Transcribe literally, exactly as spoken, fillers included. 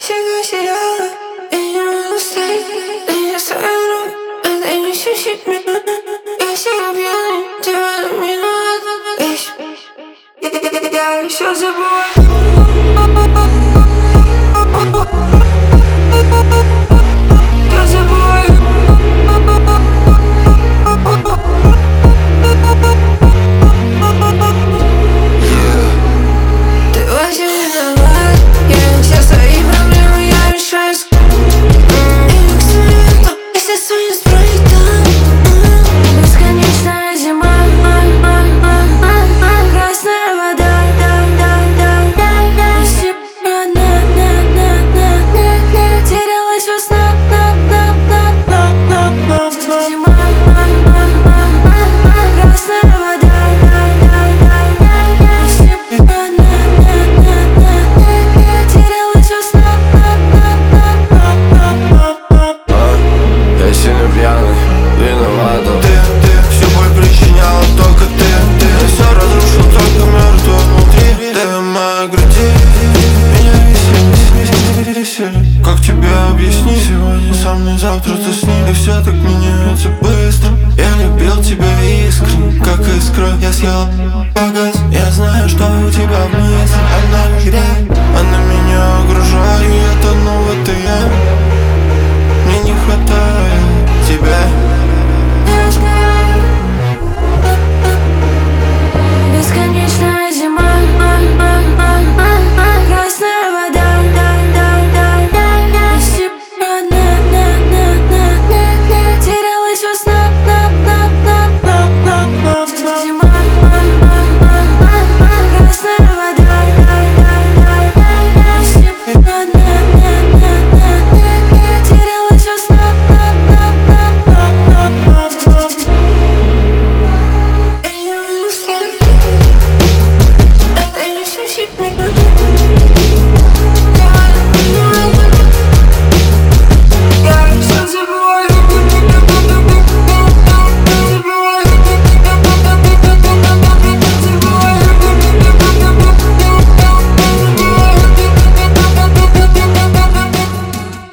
Всегда сияла, и не могу стоять. Ты не оставила, это не щищет меня. Я всегда пьяный, тебя заминаю. Я все забываю. Я забываю. Ты очень виноват. Я все свои проблемы я решаю. Если свою строить там бесконечная зима, красная вода. Терялась во снах. Зима, красная вода. Терялась во снах. Я сильно пьяный, виновата. Ты, ты, всю боль причиняла только ты. Ты все разрушил только мертвый внутри. Ты в моей груди, меня веселье, веселье. Как тебе объяснить? Сегодня со мной, завтра ты с ним. И все так меняется быстро. Я любил тебя искренне, как искра. Я съел погас. Я знаю, что у тебя в мысли одна лишь грязь.